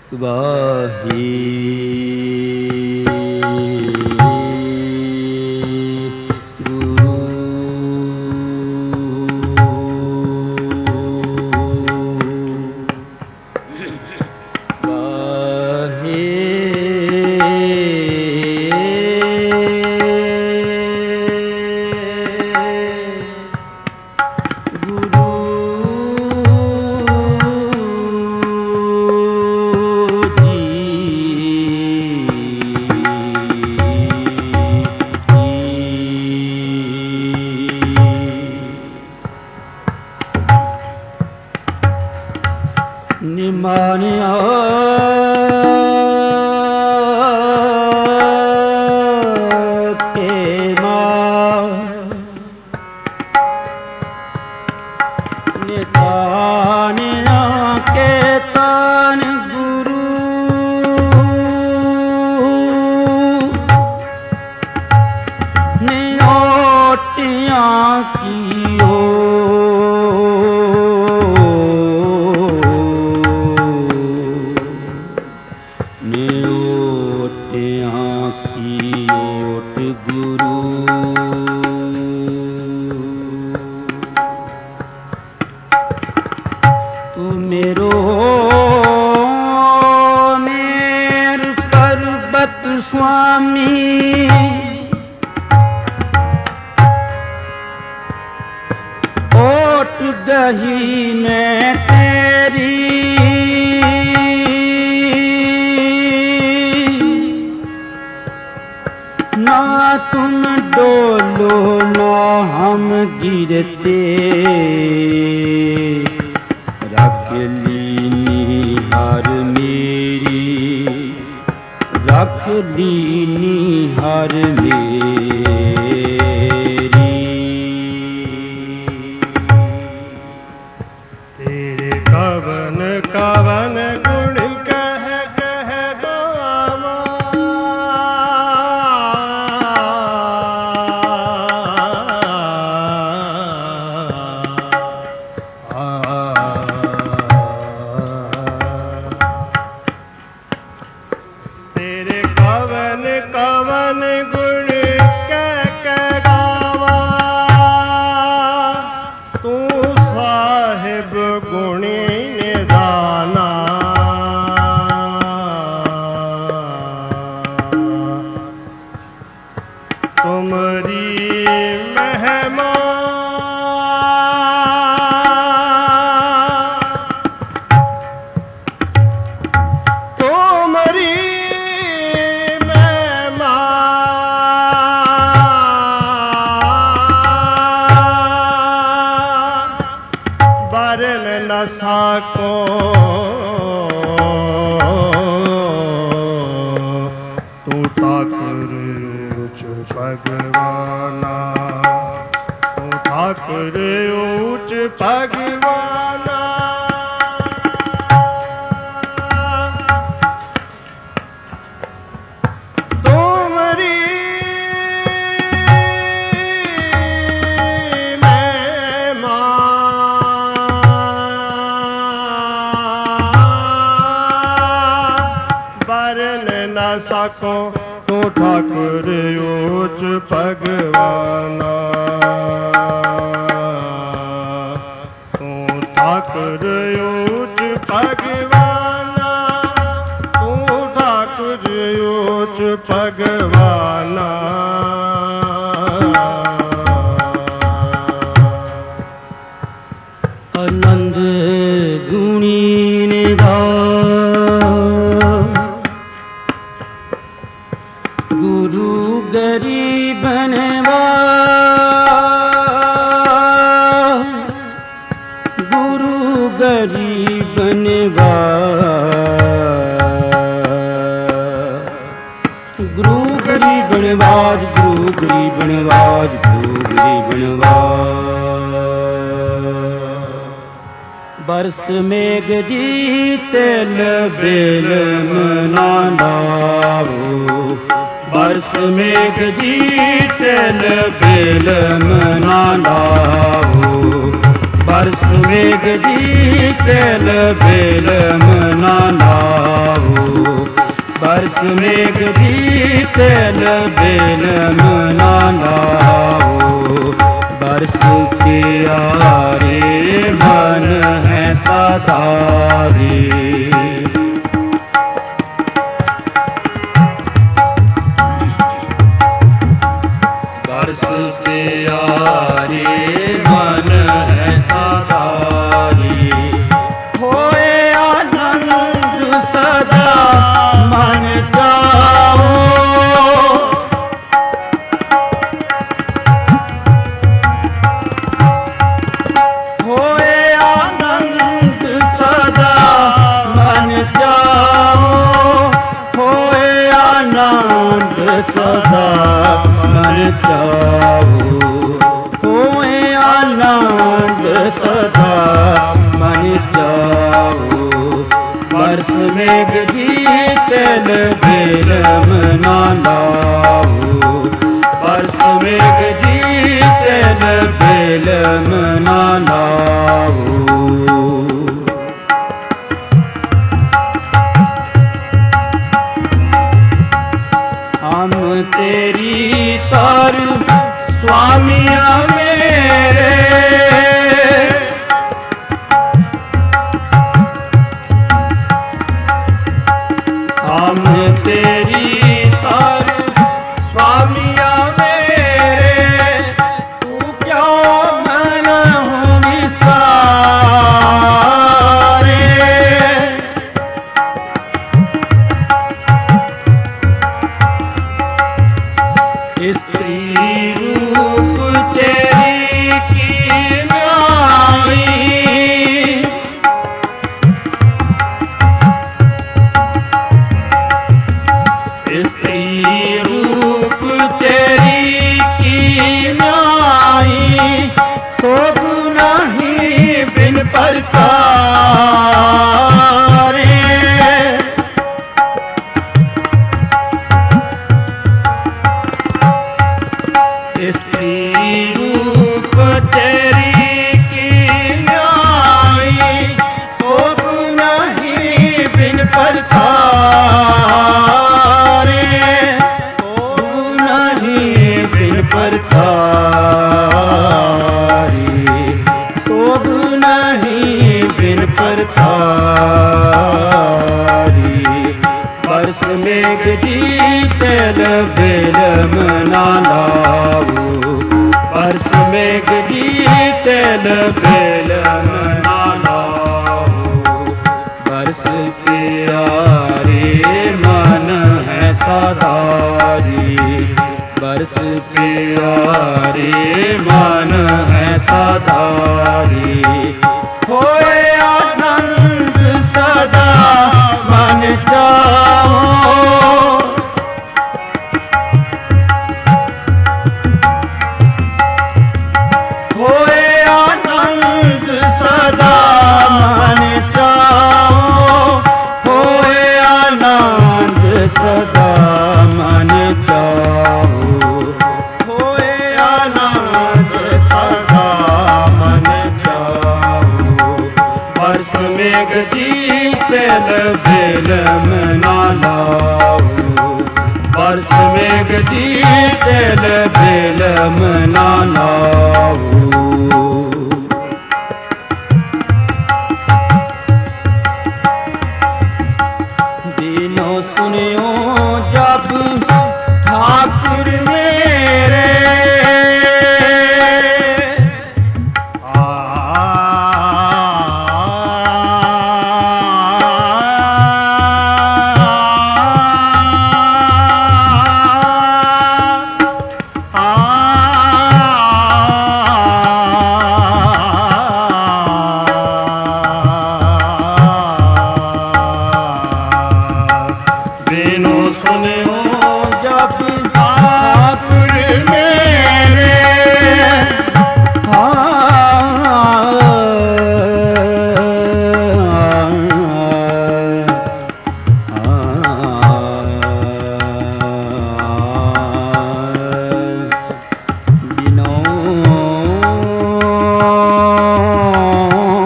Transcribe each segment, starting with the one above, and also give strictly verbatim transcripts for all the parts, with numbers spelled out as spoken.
वाहे निमानिया के मां नितानिया के तान गुरु नियोटिया की मेरो मेर पर्वत स्वामी ओट गही मैं तेरी ना तुम डोलो ना हम गिरते रख लीनी हर मेरी रख लीनी हर मेरी तेरे कवन कवन गुण कह कह गावा तेरे कवन कवन गुण कह कह गावा तू साहिब गुणी निदाना तुमरी महिमा बरन न सको तू ठाकुर ऊंच भगवाना तू ठाकुर ऊंच भगवाना न सको तू ठाकुर ऊंच भगवाना तू ठाकुर ऊंच भगवाना तू ठाकुर ऊंच भगवाना आनंद गुणी निधान गुरु गरीब निवाज गुरु गरीब निवाज गुरु गरीब निवाज गुरु गरीब निवाज गुरु गरीब निवाज बरस मेघ जीतल बेल मना लावो बरस मेघ जीतल बेल मना लावो बरस मेघ जीतल बेल मना लावो बरस मेघ दी तेल बेलम ना लाओ। बरस के आरे मन है सदारी। बरस के आरे मन है सदारी। होए आनंद सदा मन जाओ। होए आनंद सदा मन जाओ। होए आनंद सदा मन जाओ। होए आनंद सदा मन जाओ। बरस मेघ जी तेल बेलम ना लाओ। बरस मेघ जी तेल बेलम ना लाओ। हम तेरी तार स्वामिया मेरे। हम तेरी तार स्वामिया मेरे। तू क्यों मन हूँ विसारे। स्त्री रूप चेरी की न्याई। स्त्री रूप चेरी की न्याई। शोभ नहीं बिन परतारे। स्त्री रूप तेरी की न्याई। शोभ नहीं बिन परतारे। शोभ नहीं बिन परतारी। शोभ नहीं बिन परतारी। बरस मेघ जी तेल बेलम ना लाओ। बरस मेघ जी तेल बेलम ना लाओ। बरस के आरे मन है सदारी। बरस के आरे मन है सदारी। होए आनंद सदा मन जाओ। होए आनंद सदा मन जाओ। होए आनंद सदा मन जाओ। होए आनंद सदा मन जाओ। बरस मेघ जी तेल बेलम ना लाओ। बरस मेघ जी तेल बेलम ना लाओ। दीनों सुनियो जब ठाकुर मेरे।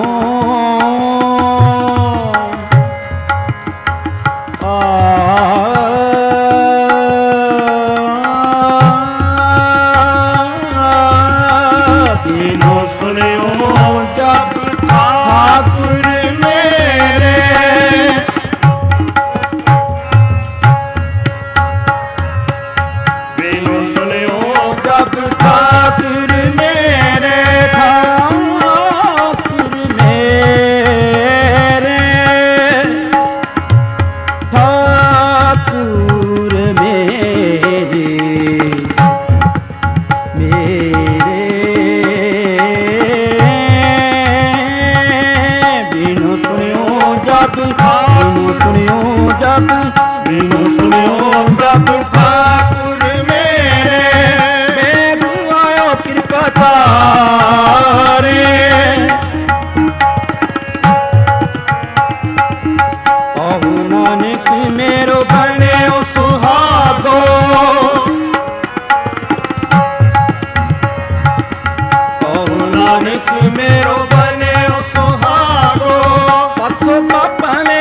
आ जब दीनो सुनियो जब ठाकुर मेरे बेग आयो कृपा तारे कहु नानक मेरो बने सुहागो कहु नानक मेरो बने सुहागो परसों सपने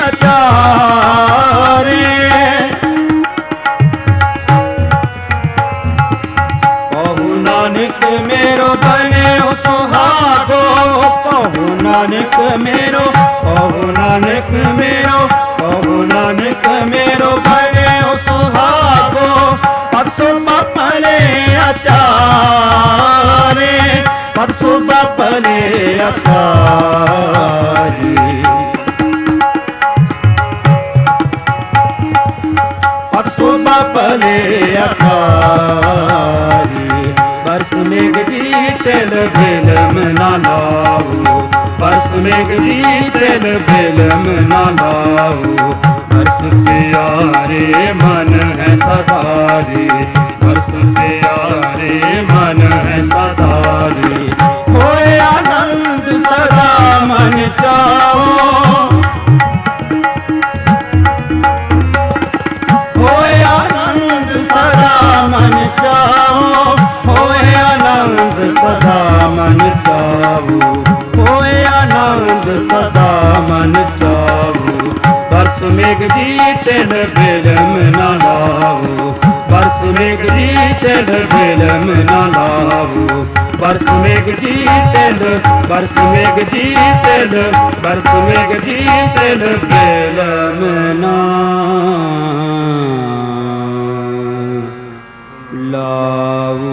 अचारे कहु नानक मेरो बने सुहागो कहु नानक मेरो कहु नानक मेरो कहु नानक मेरो बने सुहागो परसों सपने अचारे परसों सपने अचारे परसों सपने अचारे बरस मेघ जी तेल फिल्म ना लाओ बरस मेघ जी तेल फिल्म ना लाओ बरस से यारे मन है सदारे बरस से यारे मन है सदारे होए आनंद सदा मन जाओ होए आनंद सदा मन जाओ होए आनंद सदा मन जाओ होए आनंद सदा मन जाओ बरस मेघ जी तेल फिल्म ना लाओ बरस मेघ जी तेल फिल्म ना लाओ बरस मेघ जी तेल बरस मेघ जी तेल बरस मेघ जी तेल फिल्म ना लाओ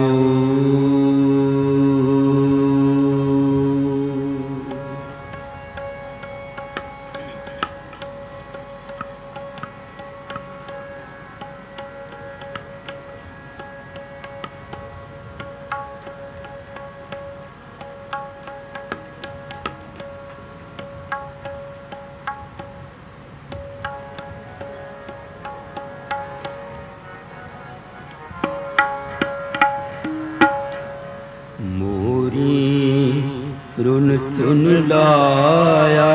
रुन चुन लाया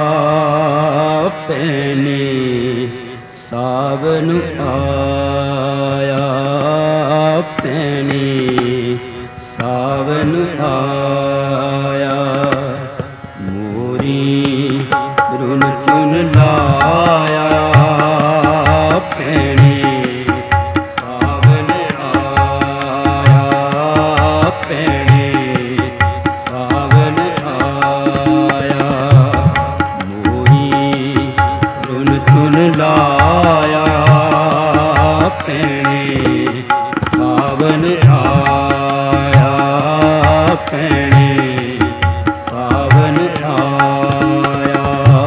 पैने सावन आया पैने सावन आया मोरी रुन चुन लाया पैने सावन आया पैने लाया पैने सावन आया पैने सावन आया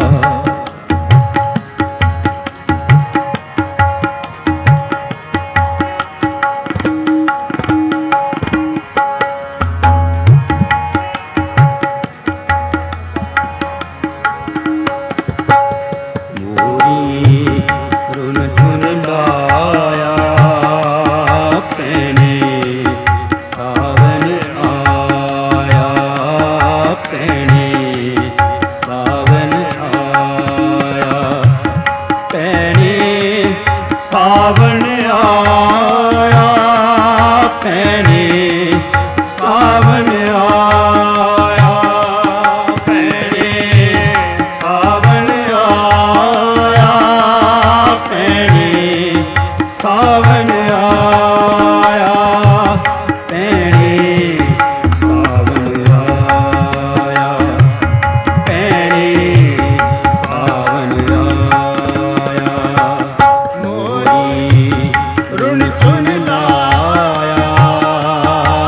सावन आया पैने सावन आया पैने सावन आया पैने सावन आया पैने सावन आया पैने सावन आया रुन चुन लाया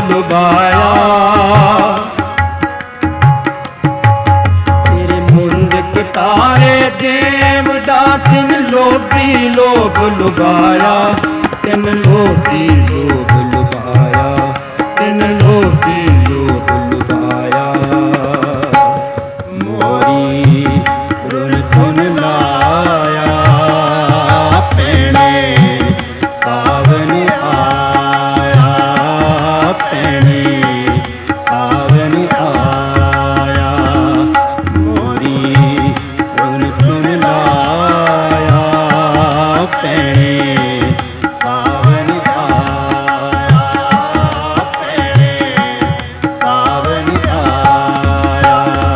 ਲੁਭਾਇਆ। ਤੇਰੇ ਮੁੰਦ ਕਟਾਰੇ ਦੇਵ ਦਾ ਤਿਨ ਲੋਭੀ ਲੋਭ ਲੁਭਾਇਆ। ਤਿਨ ਲੋਭੀ ਲੋਭ ਲੁਭਾਇਆ, ਤਿਨ ਲੋਭੀ ਲੋਭ ਲੁਭਾਇਆ। ਮੋਰੀ ਰੁਨ ਧੁਨ ਲਾਇਆ ਭੈਣੇ ਸਾਵਨ ਆਇਆ। ਭੈਣੇ ਸਾਵਨ ਆਇਆ। ਮੋਰੀ ਰੁਨ ਧੁਨ ਲਾਇਆ ਭੈਣੇ ਸਾਵਨ ਆਇਆ। ਭੈਣੇ ਸਾਵਨ ਆਇਆ।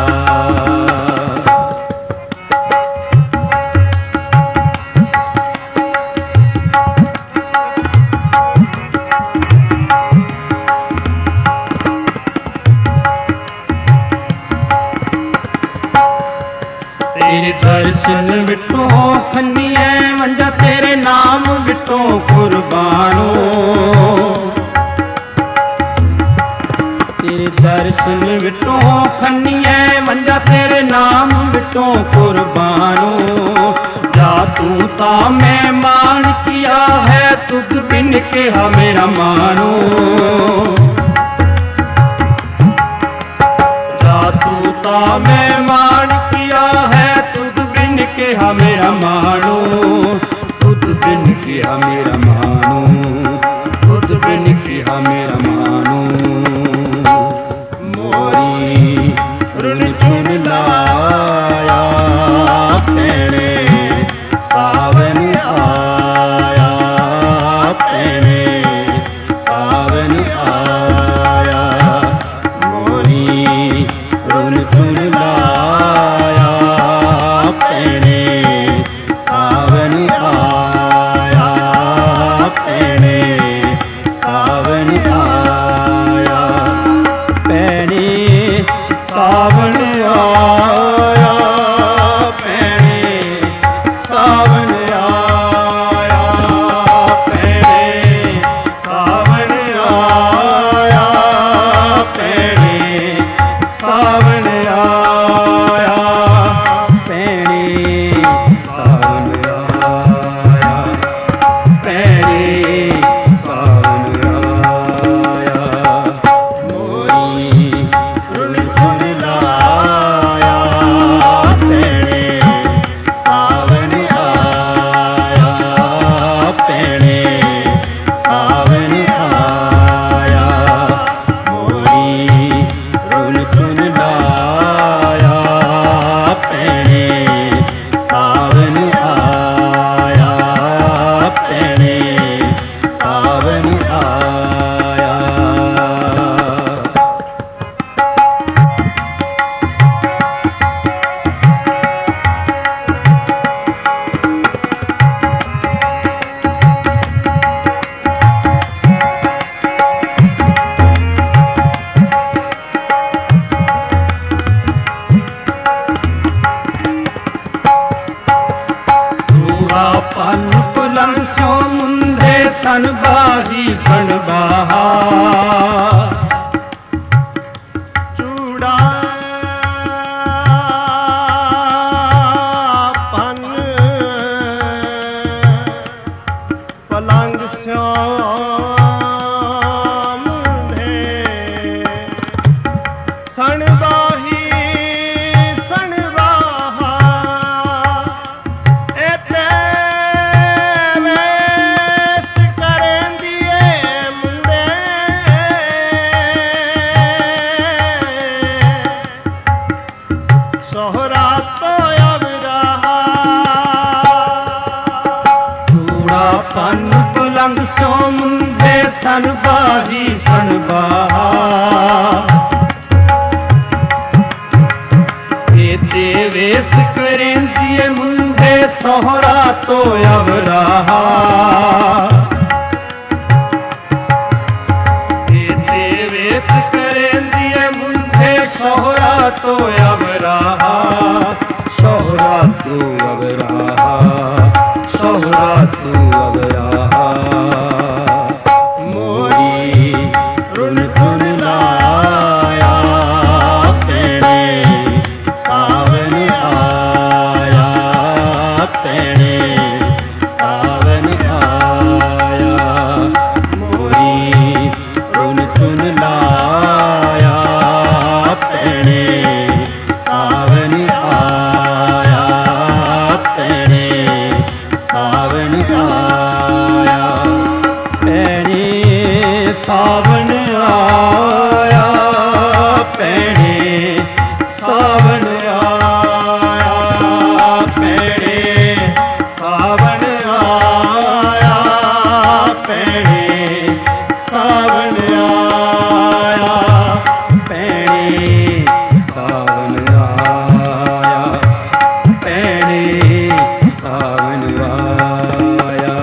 ਤੇਰੇ ਦਰਸ਼ਨ ਵਿਟੋ ਖੰਨੀਏ ਵੰਜਾ, ਤੇਰੇ ਨਾਮ ਵਿਟੋ ਕੁਰਬਾਨੋ। ਤੇਰੇ ਦਰਸ਼ਨ ਵਿਟੋ ਖੰਨੀਏ ਵੰਜਾ, ਤੇਰੇ ਨਾਮ ਵਿਟੋ ਕੁਰਬਾਨੋ। ਜਾ ਤੂੰ ਤਾਂ ਮਹਿਮਾਨ ਕੀਆ ਹੈ, ਤੁਧ ਬਿਨ ਕਿਹਾ ਮੇਰਾ ਮਾਨੋ। ਜਾ ਤੂੰ ਤਾਂ ਮਹਿਮਾਨ ਕੀਆ ਹੈ, ਤੁਧ ਬਿਨ ਕਿਹਾ ਮੇਰਾ ਮਾਨੋ। ਤੁਧ ਬਿਨ ਕਿਹਾ ਮੇਰਾ ਮਾਨੋ, ਤੁਧ ਬਿਨ ਕਿਹਾ ਮੇਰਾ ਮਾਨੋ। ਮੋਰੀ ਰੁਨ ਧੁਨ ਲਾਇਆ ਭੈਣੇ ਸਾਵਨ ਆਇਆ। ਭੈਣੇ ਸਾਵਨ ਆਇਆ। ਮੋਰੀ ਰੁਨ ਧੁਨ ਲਾਇਆ ਭੈਣੇ ਸਾਵਨ ਆਇਆ। ਭੈਣੇ ਸਾਵਨ ਆਇਆ। ਭੈਣੇ ਸਾਵਨ ਆਇਆ। ਭੈਣੇ ਸਾਵਨ ਆਇਆ। ਭੈਣੇ ਸਾਵਨ ਆਇਆ। ਭੈਣੇ ਸਾਵਨ ਆਇਆ। ਭੈਣੇ ਸਾਵਨ ਆਇਆ। ਭੈਣੇ ਸਾਵਨ ਆਇਆ। ਮੋਰੀ ਰੁਨ ਧੁਨ ਲਾਇਆ ਭੈਣੇ ਸਾਵਨ ਆਇਆ। ਭੈਣੇ ਸਾਵਨ ਆਇਆ। ਮੋਰੀ ਰੁਨ ਧੁਨ ਲਾਇਆ ਭੈਣੇ ਸਾਵਨ ਆਇਆ। ਭੈਣੇ ਸਾਵਨ ਆਇਆ। ਚੂੜਾ ਪੰਨ ਪੁਲੰਗ ਸਿਓ ਮੁੰਦੇ ਸਨ ਬਾਹੀ ਸਨ ਬਾਹਾ। ਚੂੜਾ ਪੰਨ ਪਲੰਗ ਸਿਓ ਮੁੰਡੇ ਸਣ ਬਾਹੀ ਸਣ ਬਾਹਾ। ਇੱਥੇ ਵੇਸ ਕਰੇਂਦੀਏ ਮੁੰਡੇ ਸੋਹਰਾ ਤੋਂ ਅਵਰਾਹਾ। ਚੂੜਾ ਪੰਨ ਪੁਲੰਗ ਸਿਓ ਮੁੰਦੇ ਸਨ ਬਾਹੀ ਸਨ ਬਾਹਾ। ਇਹਦੇ ਵੇਸ ਕਰੇਂਦੀਏ ਮੁੰਡੇ ਸੋਹਰਾ ਤੋਂ ਅਵਰਾਹਾ। ਇਹਦੇ ਵੇਸ ਕਰੇਂਦੀਏ ਮੁੰਡੇ ਸੋਹਰਾ ਤੋਂ ਅਵਰਾਹਾ। ਸੋਹਰਾ ਤੋਂ ਅਵਰਾਹਾ। ਸੋਹਰਾ ਤੋਂ ਅਵਰਾਹਾ। ਮੋਰੀ ਰੁਨ ਧੁਨ ਸਾਵਣ ਆਇਆ ਭੈਣੇ ਸਾਵਣ ਆਇਆ ਭੈਣੇ ਸਾਵਣ ਆਇਆ ਭੈਣੇ ਸਾਵਣ ਆਇਆ ਭੈਣੇ ਸਾਵਣ ਆਇਆ ਭੈਣੇ ਸਾਵਣ ਆਇਆ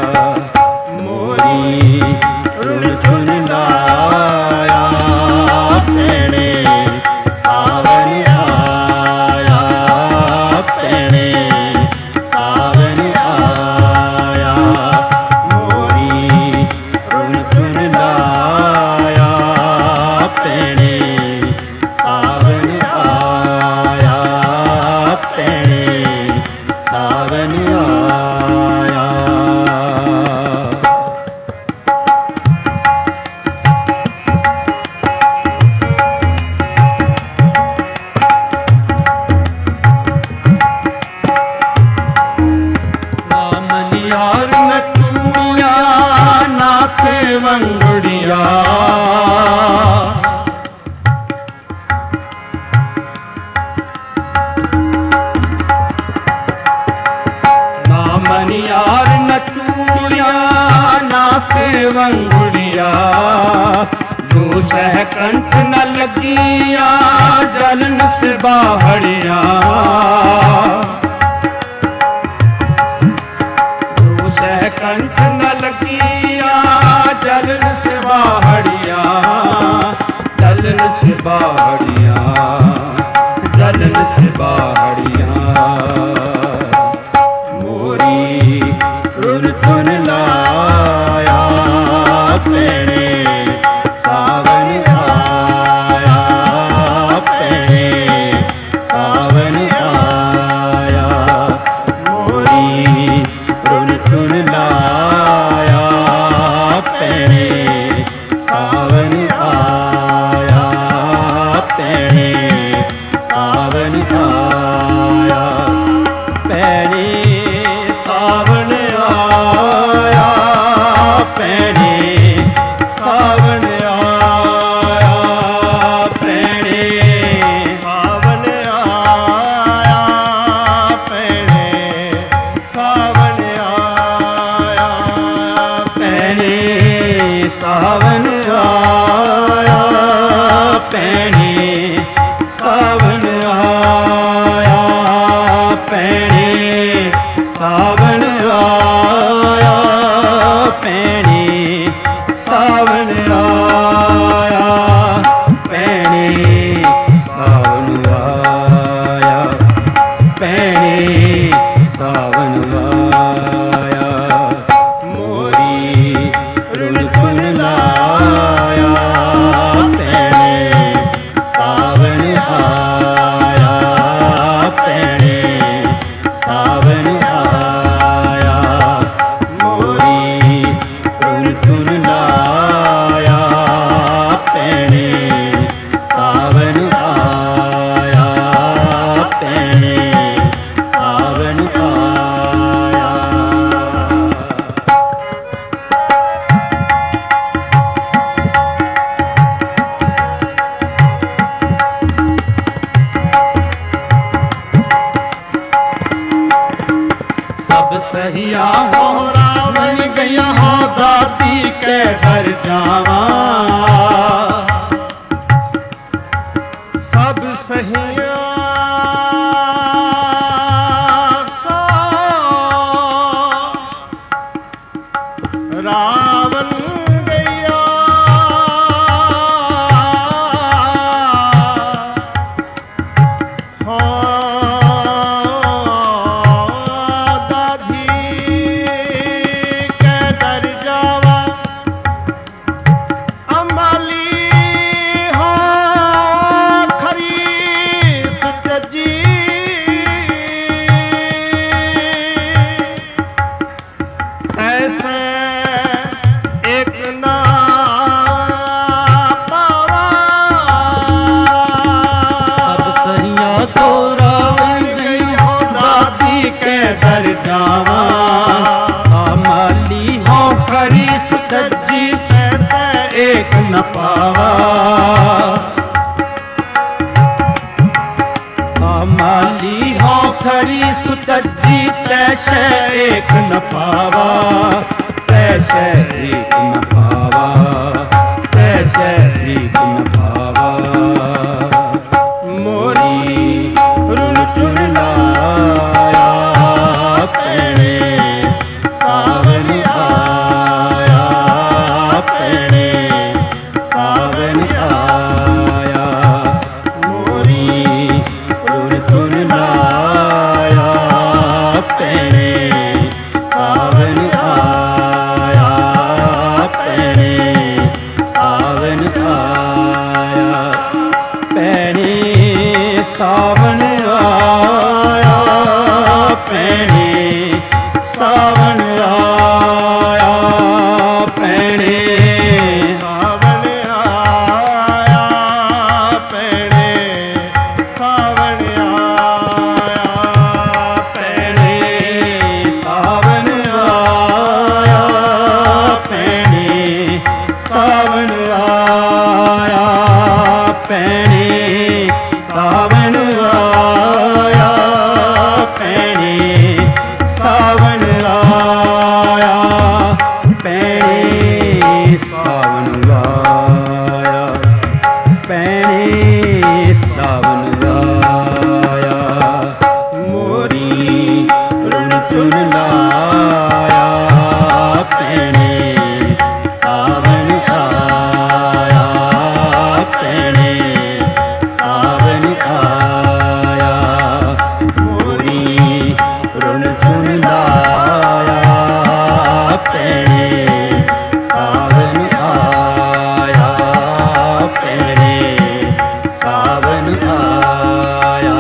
ਮੋਰੀ ਰੁਣ ਚੁਣ ਲਾਇਆ ਭੈਣੇ ਸਾਵਣ ਆਇਆ ਭੈਣੇ ਸਾਵਣ ਆਇਆ ਮੋਰੀ ਰੁਣ ਚੁਣ ਲਾਇਆ ਭੈਣੇ ਸਾਵਣ ਆਇਆ ਭੈਣੇ ਸਾਵਣ ਆਇਆ ਮਨਿਆਰ ਨਚੂੜੀਆਂ ਨਾ ਸੇਵੰਗੜੀਆਂ ਨਾ ਮਨਿਆਰ ਨਚੂੜੀਆਂ ਨਾ ਸੇਵੰਗੜੀਆਂ ਜੋ ਸਹਿ ਕੰਠ ਨ ਲੱਗੀਆਂ ਜਲਨ ਸਿਬਾਹੜੀਆਂ ਸਹਿ ਕੰਠ ਨ ਲੱਗੀਆਂ ਜਲਨ ਸਿਬਾਹੜੀਆਂ ਜਲਨ ਸਿਬਾਹੜੀਆਂ ਜਲਨ ਸਿਬਾਹੜੀਆਂ ਮੋਰੀ ਰੁਣ ਚੁਣ ਲਾਇਆ ਭੈਣੇ ਸਾਵਣ ਆਇਆ ਭੈਣੇ ਸਾਵਣ ਆਇਆ ਮੋਰੀ ਰੁਣ ਚੁਣ ਲਾਇਆ ਭੈਣੇ ਸਾਵਣ ਆਇਆ ਭੈਣੇ ਸਾਵਣ ਆਇਆ ਭੈਣੇ ਸਾਵਣ ਆਇਆ ਭੈਣੇ ਸਾਵਣ ਆਇਆ ਭੈਣੇ ਸਾਵਣ ਆਇਆ ਭੈਣੇ ਸਾਵਣ ਆਇਆ ਭੈਣੇ ਸਾਵਣ ਆਇਆ ਭੈਣੇ ਸਾਵਣ ਆਇਆ ਭੈਣੇ ਸਾਵਣ ਆਇਆ ਭੈਣੇ ਸਾਵਣ ਆਇਆ ਭੈਣੇ ਸਾਵਣ ਆਇਆ ਭੈਣੇ ਸਾਵਣ ਆਇਆ ਮੋਰੀ ਰੁਣ ਚੁਣ ਲਾਇਆ ਭੈਣੇ ਸਾਵਣ ਆਇਆ ਭੈਣੇ ਸਾਵਣ ਆਇਆ ਮੋਰੀ ਰੁਣ ਚੁਣ ਲਾਇਆ ਭੈਣੇ ਸਾਵਣ ਆਇਆ ਭੈਣੇ ਸਾਵਣ ਆਇਆ ਸਭ ਸਹੀਆ ਹੋ ਰਾਵਣ ਗਈਆਂ ਹੋ ਦਾਤੀ ਕੇ ਡਰ ਜਾਵਾਂ ਸਭ ਸਹੀਆਂ ਸੋ ਰਾਵਣ ਗਈਆ ਹੋ ਦਾਦੀ ਕੇ ਡਰ ਜਾਵਾ ਅੰਬ न पावा। माली हो खड़ी सुचजी तैसे एक न पावा, तैसे एक न पावा, तैसे एक न पावा। मोरी रुन चुन लाया पैणे सावन आया, पैणे सावन आया। मोरी रुन चुन लाया पैणे सावन आया, पैणे सावन आया, पैणे सावन आया, पैणे सावन आया, पैणे सावन आया, पैणे सावन आया, पैणे सावन आया, पैणे सावन आया, पैणे सावन आया, पैणे सावन आया, पैणे सावन आया, पैणे सावन आया। मोरी रुन चुन लाया पैणे सावन आया, पैणे सावन आया। मोरी रुन चुन लाया पैणे सावन आया, पैणे सावन आया।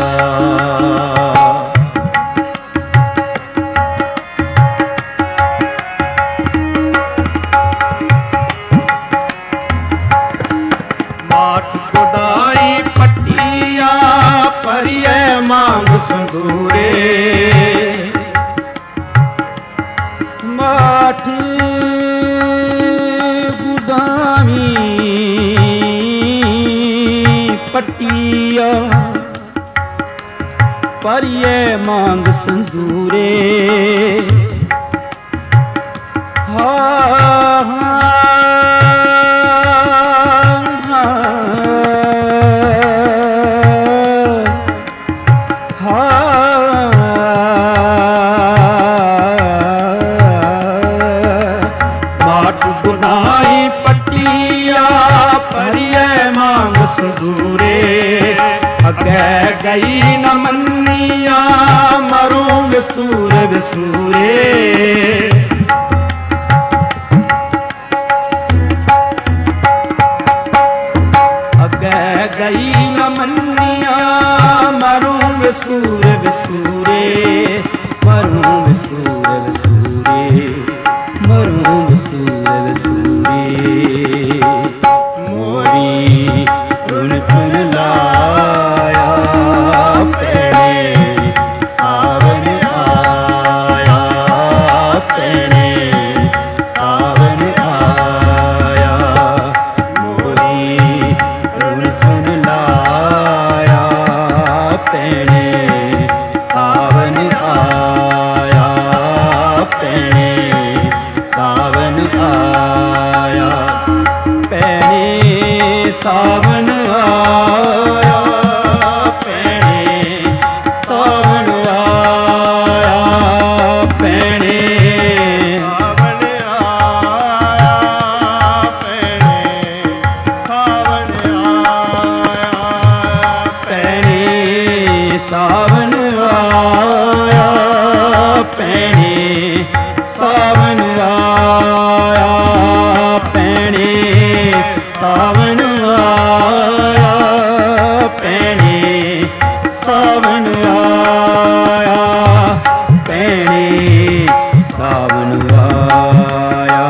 माठ गुदाई पटिया परिये मांग संगूरे, माठ गुदामी पटिया परिये मांग संगूरे। हा हा माठ गुनाई पटिया परिये मांग संगूरे। अगे गई न मनिया मरू विसूर विसूरे। अगे गई न मनिया मरू विसूर विसूरे, मरू विसूर विसूरे, मरू विसूर विसूरे। मोरी रुन चुन लाया पैणे सावन आया, पैणे सावन आया। मोरी रुन चुन लाया पैणे सावन आया, पैणे सावन आया, पैणे सावन आया, पैणे सावन आया, पैणे सावन आया, पैणे सावन आया, पैणे सावन आया, पैणे सावन आया, पैणे सावन आया, पैणे सावन आया, पैणे सावन आया,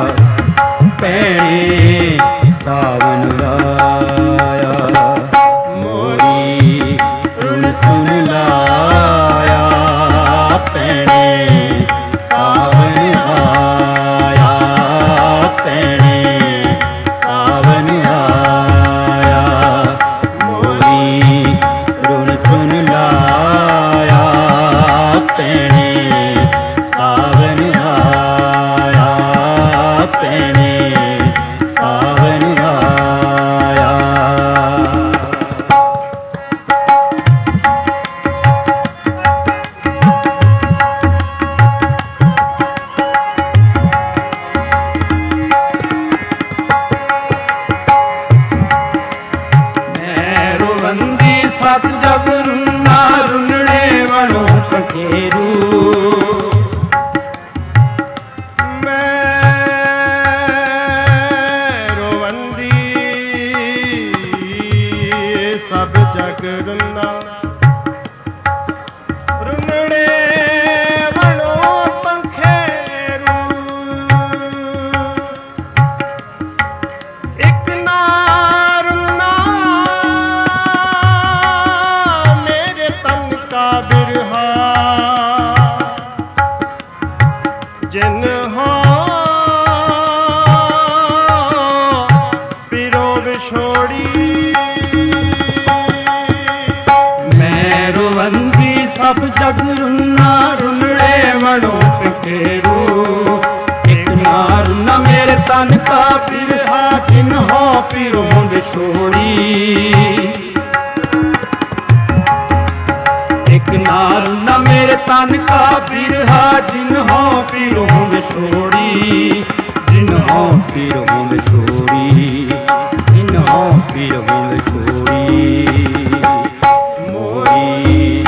पैणे सावन आया। मोरी रुन चुन लाया पैणे सावन आया, पैणे सावन आया। ਪਖੇਰੂ। ਸਭ ਜਗ ਰੁੰਨਾ ਰੁੰਨੜੇ ਵਣੋ ਪੰਖੇਰੂ। ਇੱਕ ਨਾ ਰੁੰਨਾ ਮੇਰੇ ਤਨ ਕਾ ਬਿਰਹਾ ਜਿਨ ਹੋ ਪਿਰੋ ਵਿਛੋੜੀ। ਸਭ ਜਗ ਰੁੰਨਾ ਰੁੰਨੜੇ ਵਣੋ ਪਖੇਰੂ। ਇੱਕ ਨਾ ਰੁੰਨਾ ਮੇਰੇ ਤਨ ਕਾ ਬਿਰਹਾ ਜਿਨ ਹੋ ਪਿਰੋ ਵਿਛੋੜੀ। ਇੱਕ ਨਾ ਰੁੰਨਾ ਮੇਰੇ ਤਨ ਕਾ ਬਿਰਹਾ ਜਿਨ ਹੋ ਪਿਰੋ ਵਿਛੋੜੀ। ਜਿਨ ਹੋ ਪਿਰੋ ਵਿਛੋੜੀ। ਜਿਨ ਹੋ ਪਿਰੋ ਵਿਛੋੜੀ। ਮੋਰੀ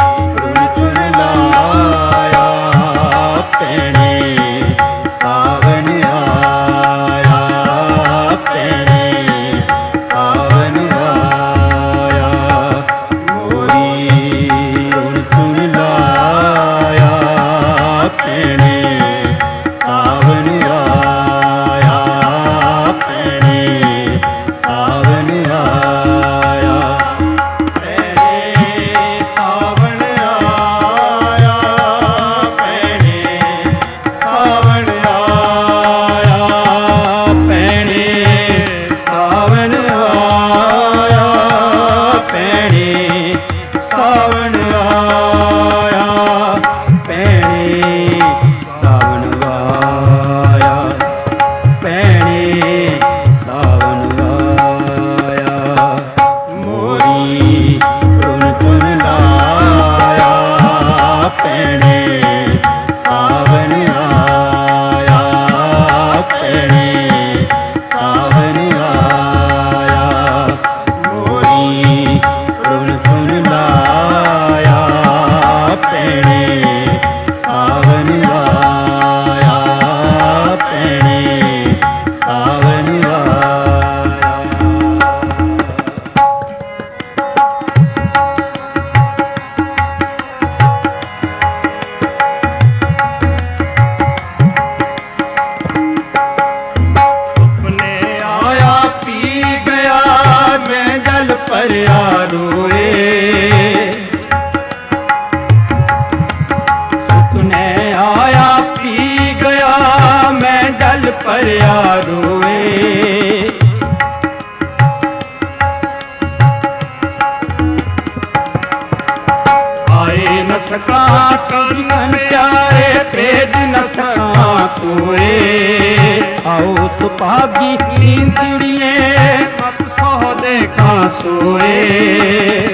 ਭਰਿਆ ਰੋਏ। ਸੁਪਨੇ ਆਇਆ ਪੀ ਗਿਆ ਮੈਂ ਜਲ ਭਰਿਆ ਰੋਏ। ਆਏ ਨ ਸਕਾਂ ਕੰਗਨ ਪਿਆਰੇ ਭੇਜ ਨ ਸਕਾਂ ਕੋਏ। ਆਓ ਸੁਭਾਗੀ ਨੀਂਦੜੀਏ ਮਤ ਸੋ ਦੇਖਾਂ ਸੋਏ।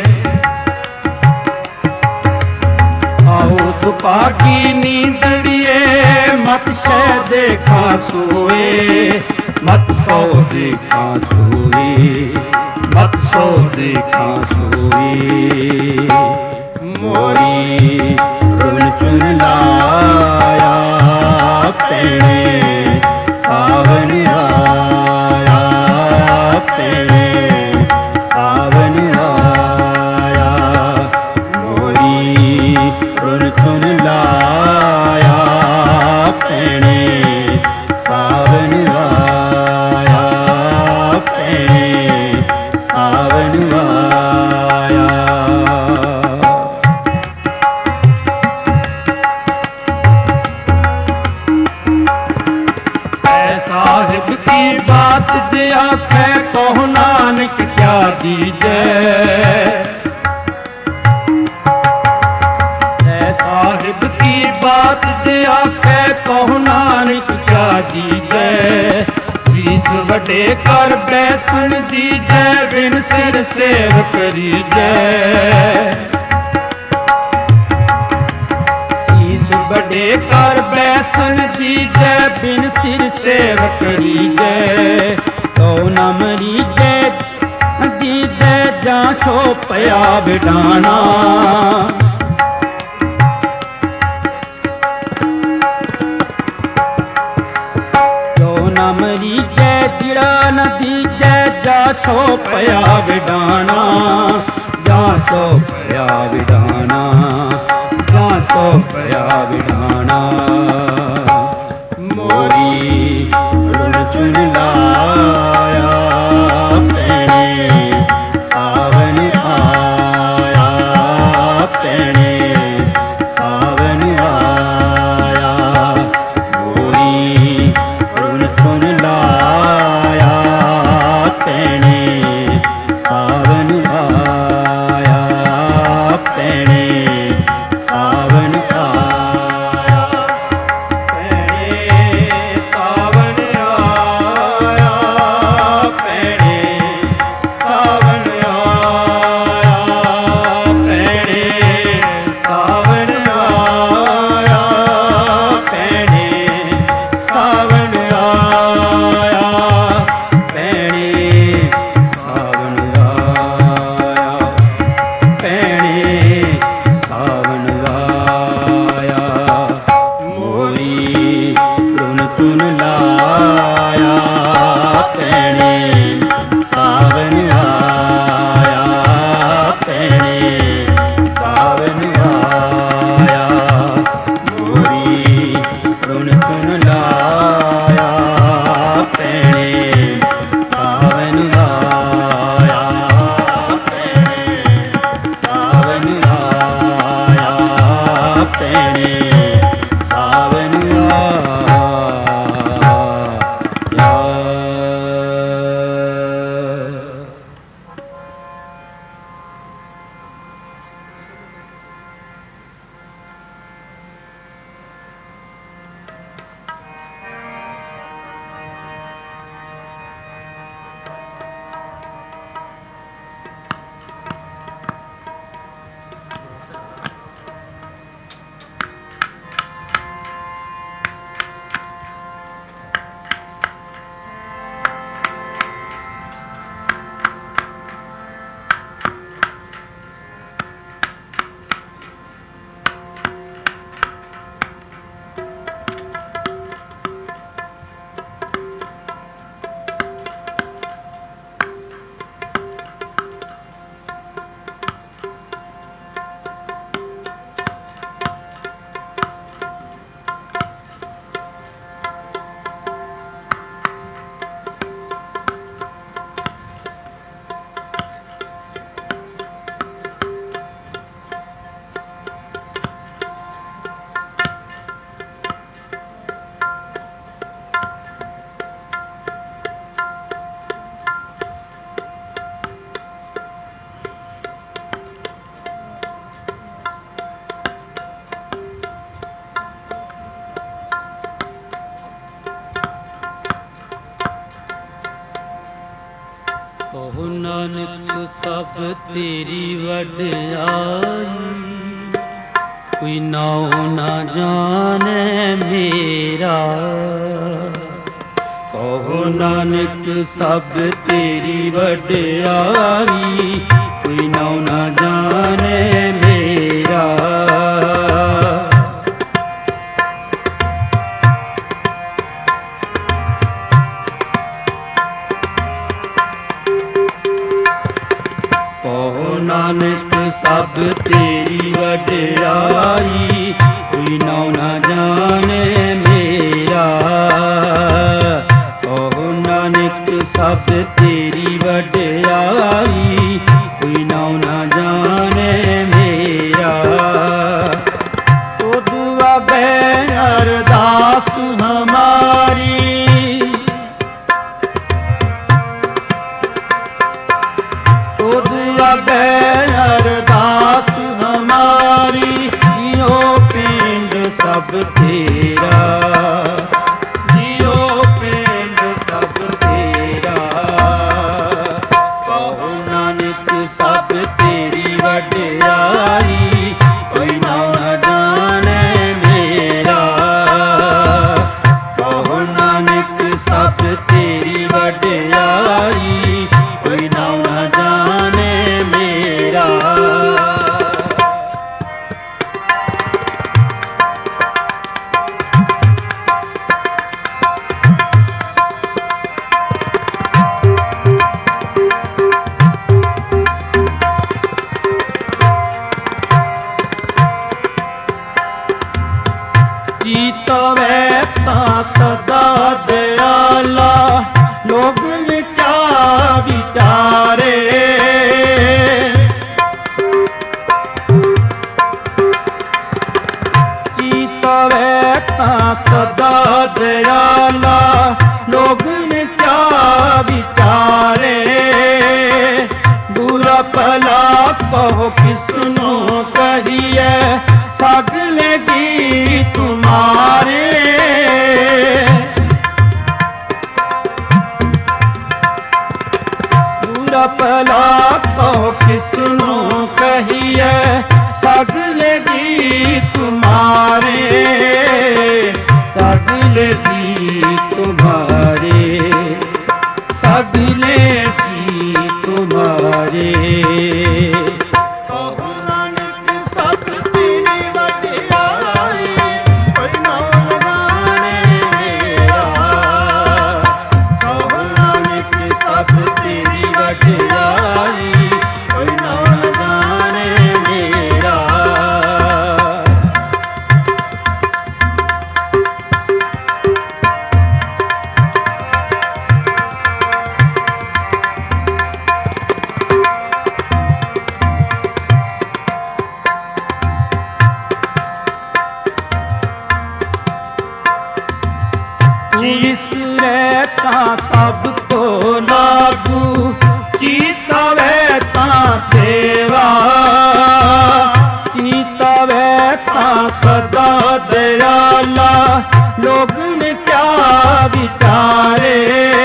ਆਓ ਸੁਭਾਗੀ ਨੀਂਦੜੀਏ ਮਤ ਸੋ ਦੇਖਾਂ ਸੋਏ। ਮਤ ਸੋ ਦੇਖਾਂ ਸੋਏ। ਮਤ ਸੋ ਦੇਖਾਂ ਸੋਏ। ਮੋਰੀ ਰੁਨ ਚੁਨ ਲਾਇਆ ਪੈਣੇ ਸਾਵਨ ਆਇਆ। ਪੈਣੇ ਸਾਵਨ ਆਇਆ। ਮੋਰੀ ਰੁਨ ਚੁਨ ਲਾਇਆ ਪੈਣੇ ਸਾਵਨ ਆਇਆ। ਪੈਣੇ ਸਾਵਨ ਆਇਆ। ਸਾਹਿਬ ਕੀ ਬਾਤ ਜੇ ਆਖੇ ਕਹੋ ਨਾਨਕ ਕਿਆ ਦੀਜੈ। ਐ ਸਾਹਿਬ ਕੀ ਬਾਤ ਜੇ ਆਖੇ ਕਹੋ ਨਾਨਕ ਕਿਆ ਦੀਜੈ। ਸੀਸ ਵੱਡੇ ਕਰ ਬੈਸਣ ਦੀਜੈ ਬਿਨ ਸਿਰ ਸੇਵ ਕਰੀਜੈ। ਵੱਡੇ ਕਰ ਬੈਸਣ ਦੀਜੈ ਬਿਨ ਸਿਰ ਸੇਵ ਕਰੀਜੈ। ਤੋ ਨ ਮਰੀਜੈ ਦੀਜੈ ਜਾਂ ਸੋ ਪਿਆ ਬਿਡਾਣਾ। ਸੋ ਪਿਆ ਵਿਡਾਣਾ, ਜਾਂ ਸੋ ਪਿਆ ਵਿਡਾਣਾ, ਜਾਂ ਸੋ ਪਿਆ ਵਿਡਾਣਾ। ਮੋਰੀ ਰੁਣ ਚੁਣ ਲਾਇਆ ਭੈਣੇ, ਸਾਵਨ ਆਇਆ ਭੈਣੇ, ਸਾਵਨ ਆਇਆ। ਮੋਰੀ ਰੁਣ ਚੁਣ ਲਾਇਆ ਭੈਣੇ, ਸਾਵਨ ਆਇਆ ਭੈਣੇ, ਸਾਵਨ ਆਇਆ ਭੈਣੇ, ਸਾਵਨ ਆਇਆ ਭੈਣੇ, ਸਾਵਨ ਆਇਆ ਭੈਣੇ, ਸਾਵਨ ਆਇਆ ਭੈਣੇ, ਸਾਵਨ ਆਇਆ ਭੈਣੇ, ਸਾਵਨ ਆਇਆ ਭੈਣੇ, ਸਾਵਨ ਆਇਆ। ਮੋਰੀ ਰੁਣ ਚੁਣ ਲਾਇਆ ਭੈਣੇ, ਸਾਵਨ ਆਇਆ ਭੈਣੇ, ਸਾਵਨ ਆਇਆ। ਮੋਰੀ ਰੁਣ ਚੁਣ ਲਾਇਆ ਭੈਣੇ, ਸਾਵਨ ਆਇਆ ਭੈਣੇ, ਸਾਵਨ ਆਇਆ ਭੈਣੇ, ਸਾਵਨ ਆਇਆ। ਕਹੋ ਨਾਨਕ ਸਭ ਤੇਰੀ ਵਡਿਆਈ, ਕੋਈ ਨਾਉ ਨਾ ਜਾਣੈ ਮੇਰਾ। ਕਹੋ ਨਾਨਕ ਸਭ ਤੇਰੀ ਵਡਿਆਈ, ਕੋਈ ਨਾਉ ਨਾ ਜਾਣੈ ਮੇਰਾ। ਕਹੋ ਨਾਨਕ ਸਭ ਤੇਰੀ ਵਡਿਆਈ, ਕੋਈ ਨਾਉ ਨਾ ਜਾਣੈ ਮੇਰਾ। ਕਹੋ ਨਾਨਕ ਸਭ ਤੇਰੀ ਵਡਿਆਈ, ਕੋਈ ਨਾਉ ਨਾ ਜਾਣੈ ਮੇਰਾ। ਤੁਧ ਆਗੇ ਅਰਦਾਸ ਹਮਾਰੀ, ਅਗੇ ਅਰਦਾਸ ਹਮਾਰੀ, ਜਿਉ ਪਿੰਡ ਸਭ ਤੇਰਾ, ਜਿਉ ਪਿੰਡ ਸਭ ਤੇਰਾ। ਕਹੋ ਨਾਨਕ ਸਭ ਤੇਰੀ ਵਡਿਆਈ, ਕੋਈ ਨਾਉ ਨਾ ਜਾਣੈ ਮੇਰਾ। ਕਹੋ ਨਾਨਕ ਸਭ ਤੇਰੀ ਵਡਿਆਈ, ਕੋਈ ਨਾਉ ਨਾ ਜਾਣੈ ਮੇਰਾ। ਬੁਰਾ ਭਲਾ ਕਹੋ ਕਿਸਨੂੰ ਕਹੀਏ, ਸਗਲੇ ਜੀ ਤੁਮਾਰੇ। ਬੁਰਾ ਭਲਾ ਕਹੋ ਕਿਸਨੂੰ ਕਹੀਏ, ਸਗਲੇ ਜੀ ਤੁਮਾਰੇ, ਸਗਲੇ ਜੀ ਤੁਮਾਰੇ, ਸਗਲੇ ਜੀ ਤੁਮਾਰੇ। ਕਹੋ ਨਾਨਕ ਸੱਸ ਤੇਰੀ ਵਡਿਆਈ, ਕੋਈ ਨਾ ਜਾਣੇ ਮੇਰਾ। ਕਹੋ ਨਾਨਕ ਸੱਸ ਤੇਰੀ ਵਡਿਆਈ, ਕੋਈ ਨਾ ਜਾਣੇ ਮੇਰਾ। ਵਿਸਰੈ ਤਾਂ ਸਭ ਕੋ ਲਾਗੂ, ਚੀਤਵੈ ਤਾਂ ਸੇਵਾ, ਚੀਤਵੈ ਤਾਂ ਸਦਾ ਦਇਆਲਾ, ਲੋਗਨ ਕਿਆ ਵਿਚਾਰੇ।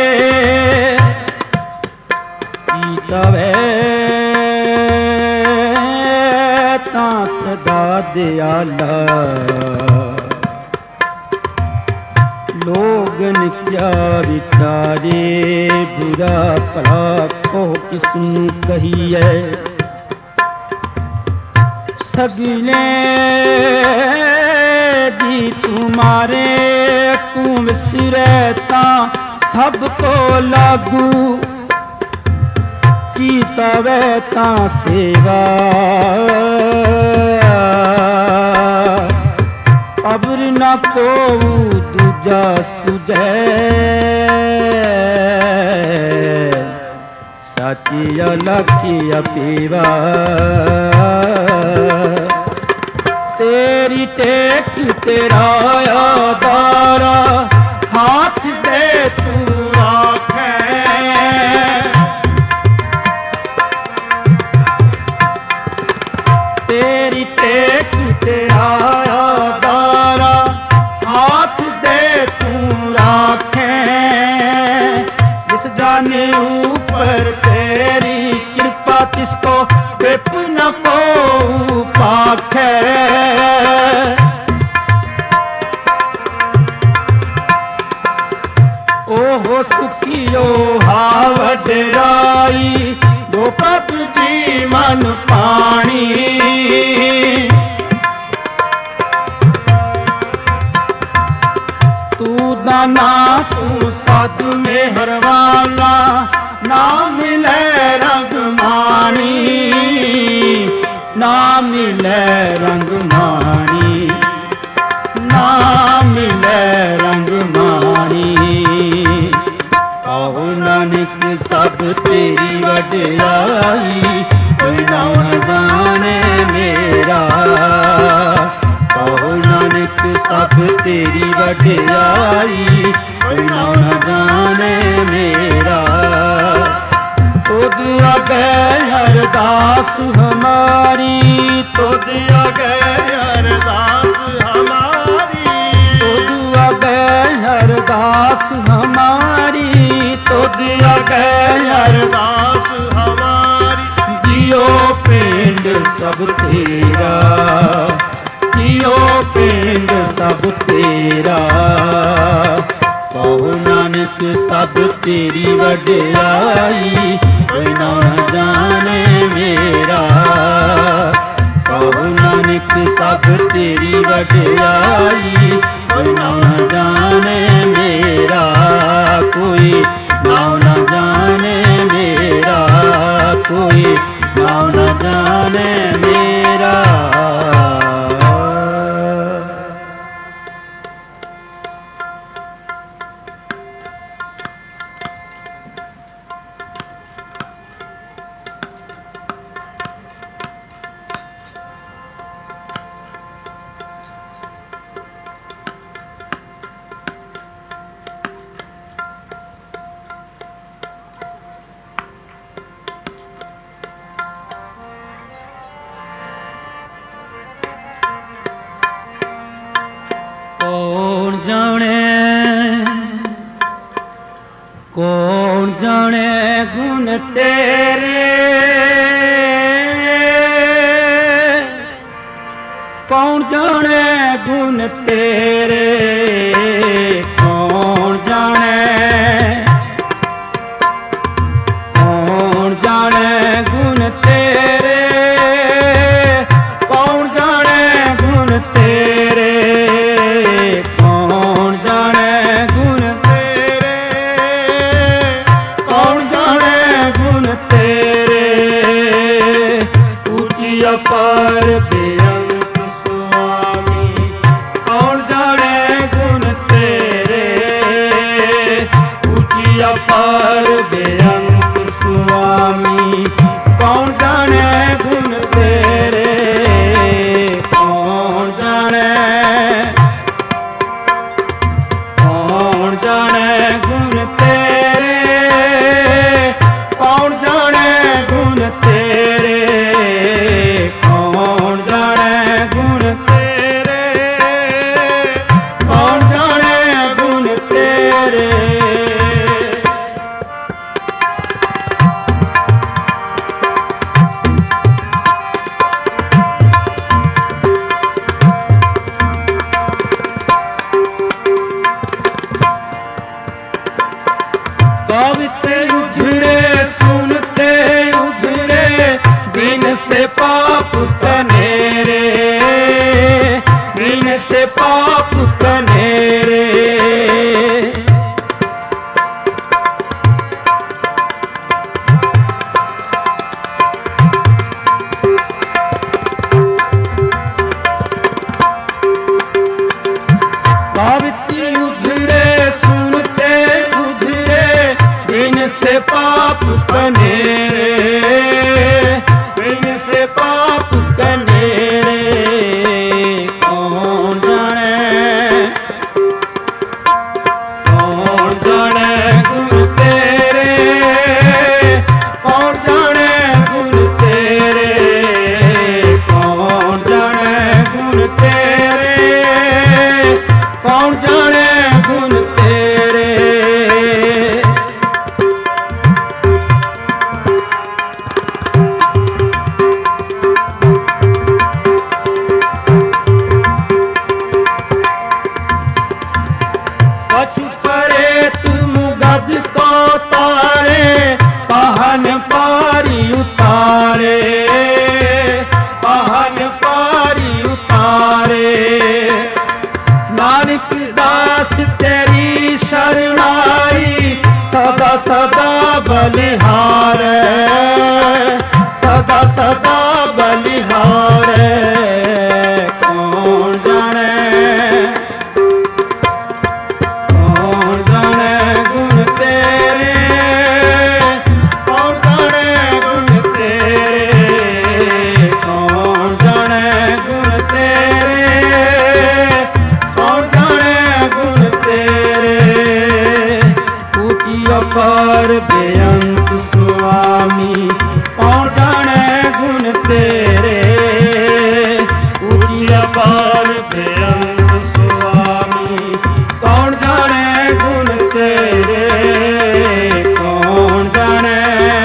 ਚੀਤਵੈ ਤਾਂ ਸਦਾ ਦਇਆਲਾ, ਲੋਗਨ ਕਿਆ ਵਿਚਾਰੇ। ਬੁਰਾ ਭਲਾ ਕਹੋ ਕਿਸਨੂੰ ਕਹੀਏ, ਸਗਲੇ ਜੀ ਤੁਮਾਰੇ। ਤੂੰ ਵਿਸਰੈ ਤਾਂ ਸਭ ਕੋ ਲਾਗੂ, ਚੀਤਵੈ ਤਾਂ ਸੇਵਾ। ਅਬਰ ਨਾ ਕੋਊ ਦੂਜਾ ਸੁਝੈ, ਸਾਚੀ ਅਲਖੀ ਅਪੀਵਾ। ਤੇਰੀ ਟੇਕ ਤੇਰਾ ਆਦਾਰਾ, ਹਾਥ ਦੇ ਤੂੰ ਆਖੈ। ਤੇਰੀ ਟੇਕ ਤੇਰਾ ਆਦਾਰਾ, ਹਾਥ ਦੇ ਤੂੰ ਰਾਖੈ। ਜਿਸ ਜਾਨੇ ऊपर तेरी कृपा, तिसको विप न को पाखै। ओहो सुखियो हावडराई, गोपत जी मन पानी। तू दाना तू साधु मेहरवाला, ना मिले रंग मानी, ना मिले रंग मानी, ना मिले रंग मानी। कहो नानक सब तेरी वडियाई, कोई ना जाने मेरा। कहो नानक सब तेरी वडियाई, कोई ना जाने मेरा। तुद अगे अरदास हमारी, तुद अगे अरदास हमारी। तुद अगे अरदास हमारी, तुद अगे अरदास हमारी। जियो पिंड सब तेरा, जियो पिंड सब तेरा। कहो नानक सब तेरी वडियाई, कोई ना जाने मेरा। कहो नानक सब तेरी वडियाई, कोई ना जाने मेरा। कोई नाम न जाने मेरा, कोई नाम न जाने मेरा। ਗੁਣ ਤੇਰੇ ਕੌਣ ਜਾਣੇ, ਕੌਣ ਜਾਣੇ ਗੁਣ ਤੇਰੇ, ਕੌਣ ਜਾਣੇ ਗੁਣ ਤੇਰੇ, ਕੌਣ ਜਾਣੇ ਗੁਣ ਤੇਰੇ, ਕੌਣ ਜਾਣੇ ਗੁਣ ਤੇਰੇ। ਉੱਚੀ ਅਪਾਰ ਬੇਅੰਤ ਸੁਆਮੀ ਕੌਣ ਜਾਣੇ ਗੁਣ ਤੇਰੇ, ਉੱਚੀ ਅਪਾਰ ਬੇਅੰਤ ਸੁਆਮੀ ਕੌਣ ਜਾਣੇ ਗੁਣ ਤੇਰੇ, ਕੌਣ ਜਾਣੇ, ਕੌਣ ਜਾਣੇ ਗੁਣ ਤੇਰੇ, ਕੌਣ ਜਾਣੇ ਗੁਣ ਤੇਰੇ, ਕੌਣ ਜਾਣੇ ਗੁਣ ਤੇਰੇ, ਕੌਣ ਜਾਣੇ ਗੁਣ ਤੇਰੇ। गाविते उधरे सुनते उधरे बिन से पाप कनेरे, बिन से पाप कनेरे। गाविते उधरे सुनते उधरे बिन से पाप कनेरे, बिन से पाप कनेरे। कौन जाने, कौन जाने गुण तेरे, कौन जाने गुण तेरे, कौन जाने गुण तेरे, कौन जाने गुण तेरे। कछु करे तुम गद को तारे, पहन पारी उतारे, पहन पारी उतारे। नानक दास तेरी शरणाई सदा सदा बलिहार, सदा सदा बलिहार। कौन जाने, कौन जाने गुण तेरे, कौन जाने गुण तेरे, कौन जाने गुण तेरे, कौन जाने गुण तेरे। ऊंची अपार बेअंत सुआमी कौन जाने गुण तेरे, ऊंची अपार बेअंत सुआमी कौन जाने गुण तेरे, कौन जाने,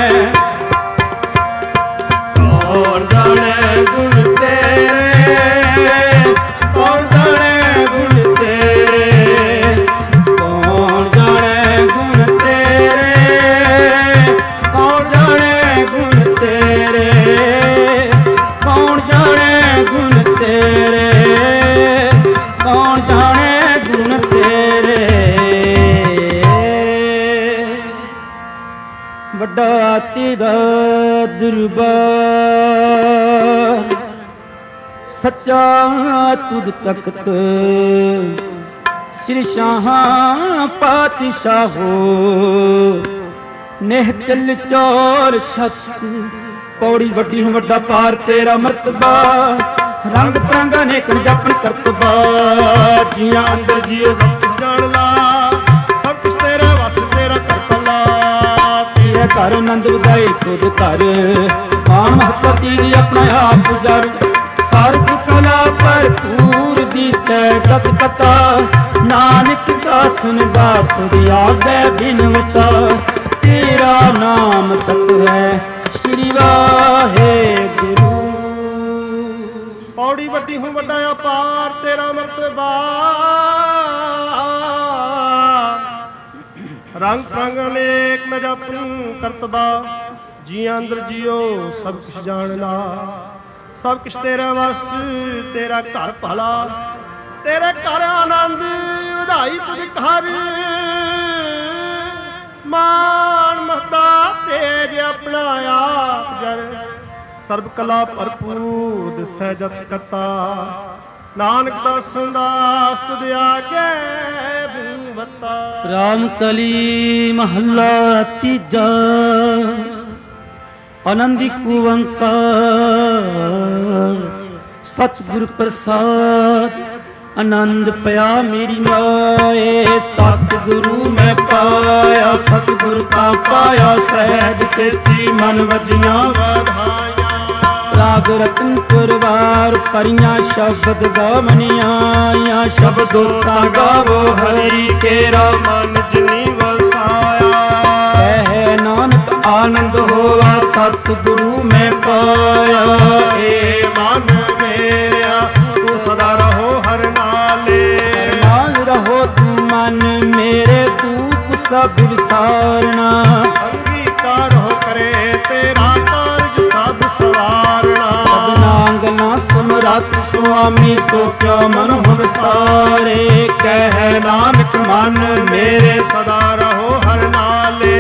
कौन जाने गुण तेरे, कौन जाने गुण तेरे, कौन जाने गुण तेरे, कौन जाने गुण तेरे, कौन जाने गुण तेरे, कौन जाने गुण तेरे। ਵੱਡਾ ਤੇਰਾ ਦਰਬਾਰ ਸੱਚਾ ਤੁਧ ਤਖਤ, ਸ੍ਰੀ ਸ਼ਾਹਾਂ ਪਾਤਸ਼ਾਹੋ ਨਿਹਚਲ ਚੌਰ ਛਤ। ਪੌੜੀ ਵੱਡੀ ਹੋ ਵੱਡਾ ਪਾਰ ਤੇਰਾ ਮਰਤਬਾ, ਰੰਗ ਪਰੰਗਾ ਨੇ ਕਰ ਜਪਨ ਕਰਤਬਾ। ਜੀਆਂ ਅੰਦਰ ਜੀਓ ਸਭ ਕੁਛ ਜਾਣ ਲਾ, ਸਭ ਕੁਛ ਤੇਰੇ ਵਸ ਤੇਰਾ ਕਰ ਪੱਲਾ। ਤੇਰੇ ਘਰ ਆਨੰਦ ਵਧਾਏ ਖੁਦ ਘਰ, ਮਾਨ ਮਹੱਪਤੀ ਦੀ ਆਪਣਾ ਆਪ ਗੁਜ਼ਾਰ। ਸਰਬ ਕਲਾ ਭਰਪੂਰ ਦੀਸੈ ਤਤ ਕਥਾ, ਨਾਨਕ ਦਾਸਨ ਦਾਸ ਤੁਧ ਆਗੈ ਬਿਨਵਤਾ। ਤੇਰਾ ਨਾਮ ਸਤ ਹੈ ਸ਼੍ਰੀ ਵਾਹਿਗੁਰੂ। ਪੌੜੀ ਵੱਡੀ ਹੂੰ ਵੱਡਾ ਅਪਾਰ ਤੇਰਾ ਮਰਤਬਾ। ਰੰਗ ਰੰਗ ਅਨੇਕ ਮੈਂ ਜਪਨੂੰ ਕਰਤਬਾ। ਜੀਆਂ ਅੰਦਰ ਜਿਉ ਸਭ ਕੁਛ ਜਾਣਨਾ, ਸਭ ਕੁਛ ਤੇਰਾ ਵਸ ਤੇਰਾ ਘਰ ਭਲਾ। ਤੇਰੇ ਘਰ ਆਨੰਦ ਵਧਾਈ ਤੁਝ ਘਰ, ਮਾਨ ਮਹਤਾ ਤੇਜ ਆਪਣਾ ਆਪ ਜਰ। ਸਰਬ ਕਲਾ ਭਰਪੂਰ ਦਿਸੈ ਜਤ ਕਰਤਾ, ਨਾਨਕ ਦਾਸਨ ਦਾਸ ਤੁਧ ਆਗੇ ਭੂਵਤਾ। ਰਾਮ ਕਲੀ ਮਹੱਲਾ ਤੀਜਾ। ਆਨੰਦ ਏਕ ਓੰਕਾਰ ਸਤਿਗੁਰ ਪ੍ਰਸਾਦ। ਆਨੰਦ ਪਿਆ ਮੇਰੀ ਮਾਏ, ਸਤਿਗੁਰੂ ਮੈਂ ਪਾਇਆ। ਸਤਿਗੁਰ ਕਾ ਪਾਇਆ ਸਹਿਜ ਸੇਤੀ, ਮਨ ਵਜੀਆਂ ਵਧਾਈਆਂ। ਰਾਗ ਰਤਨ ਪੁਰਵਾਰ ਪਰੀਆਂ, ਸ਼ਬਦ ਗਾਵਣੀਆਂ। ਸ਼ਬਦੋ ਤਾ ਗਾਵੋ ਹਰੀ ਕੇਰਾ, ਮਨ ਜਿਨੀ ਵਸਾਇਆ। ਕਹਿ ਨਾਨਕ ਆਨੰਦ ਹੋਵਾ, ਸਤਿਗੁਰੂ ਮੈਂ ਪਾਇਆ। ਏ ਮਨ ਮੇਰਿਆ ਤੂੰ ਸਦਾ ਰਹੋ ਹਰ ਨਾਲੇ। ਹਰ ਨਾਲ ਰਹੋ ਤੂੰ ਮਨ ਮੇਰੇ, ਤੂੰ ਸਭ ਵਿਸਾਰਣਾ। ਅੰਗੀਕਾਰ ਹੋ ਕਰੇ ਤੇਰਾ ਕਾਰਜ ਸਾਧ ਸਵਾਰਣਾ। ਸਭਨਾ ਗੱਲਾਂ ਸਮਰੱਥ ਸੁਆਮੀ, ਸੋ ਕਿਉ ਮਨ ਹੋ ਵਿਸਾਰੇ। ਕਹਿ ਨਾਨਕ ਮਨ ਮੇਰੇ, ਸਦਾ ਰਹੋ ਹਰ ਨਾਲੇ।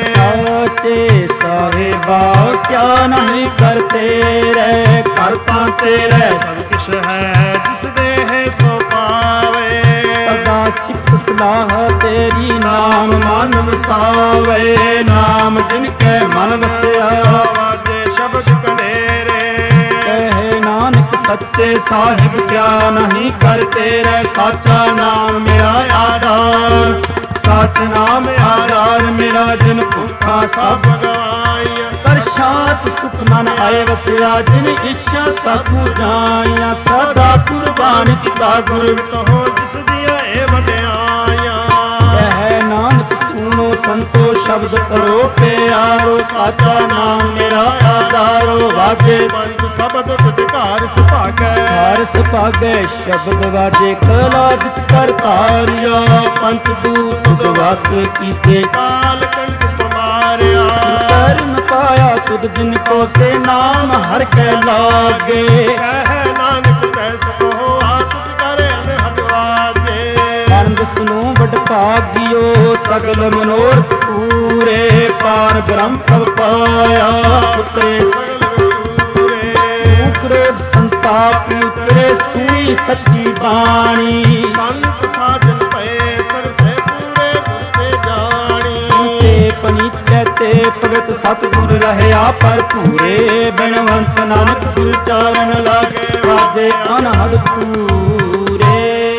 ਸਾਚੇ ਸਾਹਿਬਾ ਕਿਆ ਨਹੀਂ ਕਰਤੇ ਰਹਿ, ਕਰਤਾ ਤੇਰੇ ਸਭ ਕਿਛ ਹੈ ਜਿਸ ਦੇ ਸੋ ਪਾਵੇ। ਸਦਾ ਸਿੱਖ ਸਲਾਹ ਤੇਰੀ, ਨਾਮ ਮਨ ਵਸਾਵੇ। ਨਾਮ ਜਿਨ ਕੈ ਮਨ ਵਸਿਆ, ਵਾਜੇ ਸ਼ਬਦ ਕਨੇਰੇ। ਕਹਿ ਨਾਨਕ ਸੱਚੇ ਸਾਹਿਬ ਕਿਆ ਨਹੀਂ ਕਰਤੇ ਰਹਿ। ਸਾਚਾ ਨਾਮ ਮੇਰਾ ਆਧਾਰ, ਸਾਚ ਨਾਮ ਆਧਾਰ ਮੇਰਾ। ਜਿਨ ਭੁੱਖਾ ਸਭ ਗਵਾਈਆਂ ਕਰ ਸ਼ਾਂਤ ਸੁਖ ਮਨ ਆਏ ਵਸਿਆ। ਜਿਨ ਇੱਛਾ ਸਭ ਜਾਇਆ, ਸਦਾ ਕੁਰਬਾਨ ਕੀਤਾ ਗੁਰ। ਕਹੋ ਜਿਸ ਦੀਆਂ ਇਹ ਵਡਿਆਈਆਂ। ਕਹਿ ਨਾਨਕ ਸੁਣੋ ਸੰਤੋ ਸ਼ਬਦ ਕਰੋ ਪਿਆਰੋ। ਸਾਚਾ ਨਾਮ ਮੇਰਾ ਆਧਾਰੋ, ਵਾਜੇ ਪੰਜ ਸ਼ਬਦ ਤੁਧ ਘਰ ਸੁਭਾਗੈ। ਹਰ ਸੁਭਾਗੈ ਸ਼ਬਦ ਵਾਜੇ, ਕਲਾ ਜਿਤ ਕਰ ਧਾਰਿਆ। ਪੰਚ ਦੂਤ ਤੁਧ ਵਸ ਕੀਤੇ, ਕਾਲ ਕੰਟ ਮਾਰਿਆ। ਕਰਮ ਪਾਇਆ ਤੁਧ ਜਿਨ ਕੋ ਸੇ, ਨਾਮ ਹਰ ਕੈ ਲਾਗੇ। ਕਹਿ ਨਾਨਕ ਕੈਸ ਕਹੋ ਆ ਤੁਧ ਕਰ ਅਨਹਦ ਵਾਜੇ। ਆਨੰਦ ਸੁਨੋ ਵਡ ਭਾਗਿਓ, ਸਗਲ ਮਨੋਰਥ ਪੂਰੇ। ਪਾਰ ਬ੍ਰਹਮ ਪ੍ਰਭ ਪਾਇਆ, ਉਤਰੇ ਸਗਲ ਵਿਸੂਰੇ। ਕ੍ਰੋਧ ਸੰਤਾਪ ਉਤਰੇ, ਸੁਣੀ ਸੱਚੀ ਬਾਣੀ। ਸੰਤ ਸਾਜਨ ਪਏ ਸਰਸੇ ਪੂਰੇ ਗੁਰ ਤੇ ਜਾਣੀ। ਸੁਨਤੇ ਪਨੀਤ ਕਹਤੇ ਭਗਤ ਸਤਿਗੁਰ ਰਹਿਆ ਭਰਪੂਰੇ। ਬਿਨਵੰਤ ਨਾਨਕ ਗੁਰ ਚਾਰਨ ਲਾਗੇ, ਵਾਜੇ ਅਨਹਦ ਪੂਰੇ।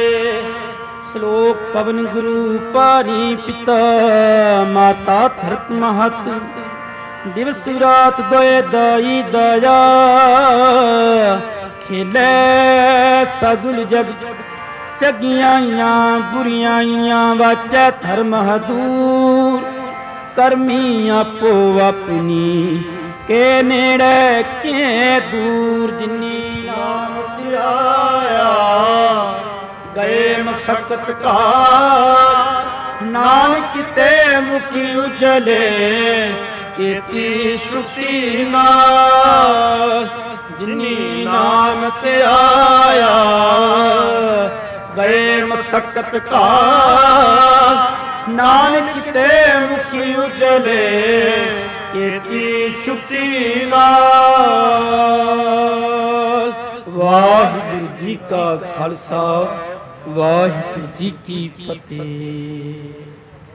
ਸ਼ਲੋਕ ਪਵਨ ਗੁਰੂ ਪਾਣੀ ਪਿਤਾ, ਮਾਤਾ ਧਰਤ ਮਹਤ। ਦਿਵਸ ਰਾਤ ਦੋਏ ਦਾਈ ਦਇਆ, ਖੇਲੇ ਸਗਲ ਜਗ। ਚਗਿਆਈਆਂ ਬੁਰੀਆਈਆਂ ਵਾਚੈ ਧਰਮ ਹਦੂਰ। ਕਰਮੀ ਆਪੋ ਆਪਣੀ, ਕੇ ਨੇੜੇ ਕੇ ਦੂਰ। ਜਿਨੀ ਨਾਮ ਧਿਆਇਆ, ਗਏ ਮਸਕਤ ਘਾਰ। ਨਾਨਕ ਤੇ ਮੁਖੀ ਉਜਲੇ, ਕੀਤੀ ਸੁਖੀ ਨਾਸ। ਜਿਨੀ ਨਾਮ ਧਿਆਇਆ, ਗਏ ਮਸਕਤ ਘਾਰ। ਨਾਨਕ ਤੇ ਮੁਖੀ ਉਜਲੇ, ਕੀਤੀ ਸੁਖੀ ਨਾਸ। ਵਾਹਿਗੁਰੂ ਜੀ ਕਾ ਖਾਲਸਾ, ਵਾਹਿਗੁਰੂ ਜੀ ਕੀ ਫਤਿਹ।